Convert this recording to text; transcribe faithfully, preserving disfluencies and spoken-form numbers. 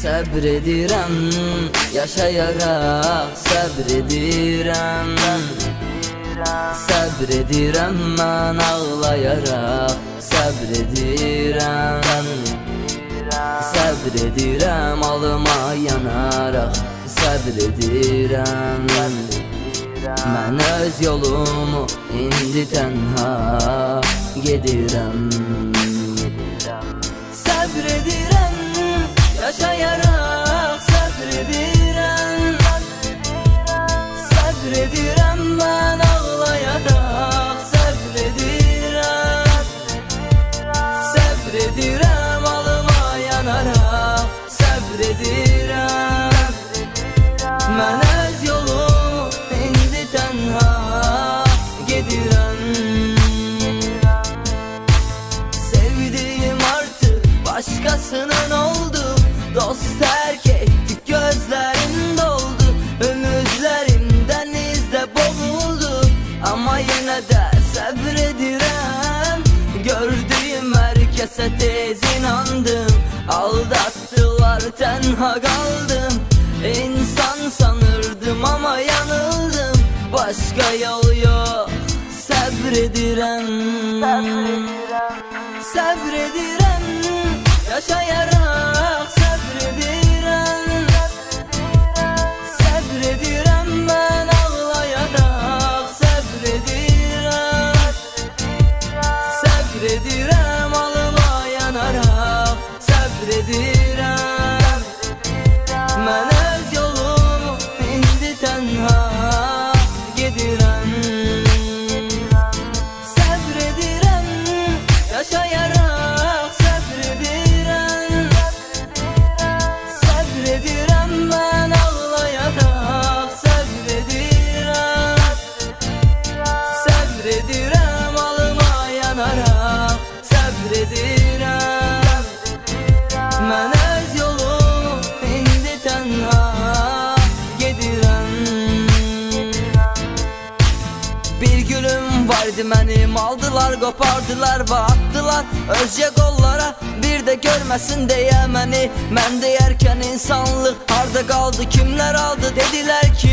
Səbredirəm, yaşayaraq səbredirəm. Səbredirəm, mən ağlayaraq səbredirəm. Səbredirəm, alıma yanaraq səbredirəm. Mən öz yolumu indi tənha gedirəm. Səbredirəm, yaşayaraq səbredirəm. Səbredirəm, mən ağlayaraq səbredirəm. Səbredirəm, alıma yanaraq səbredirəm. Mən öz yolumu indi tənha gedirəm. Sevdiğim artık başkasının oldu. Dost terk ettik, gözlerim doldu. Ümitlerim denizde boğuldu. Ama yine de sabredirem. Gördüğüm herkese tez inandım. Aldattılar, tenha kaldım. İnsan sanırdım ama yanıldım. Başka yol yok, sabredirem. Sabredirem, yaşayarak sabredirem. Sabredirem, ben ağlayarak sabredirem. Sabredirem, alıma yanarak sabredirem. Ben öz yolumu indi tenha gedirem. Sabredirem, yaşayarak sabredirem. Sabredirem, ben ağlayarak sabredirem. Sabredirem, alıma yanarak sabredirem. Ben öz yolumu indi tenha gedirem. Bir gülüm vardı benim, aldılar kopardılar ve attılar özce kollara. Bir de görmesin diye beni, ben deyerken insanlık harda kaldı, kimler aldı? Dediler ki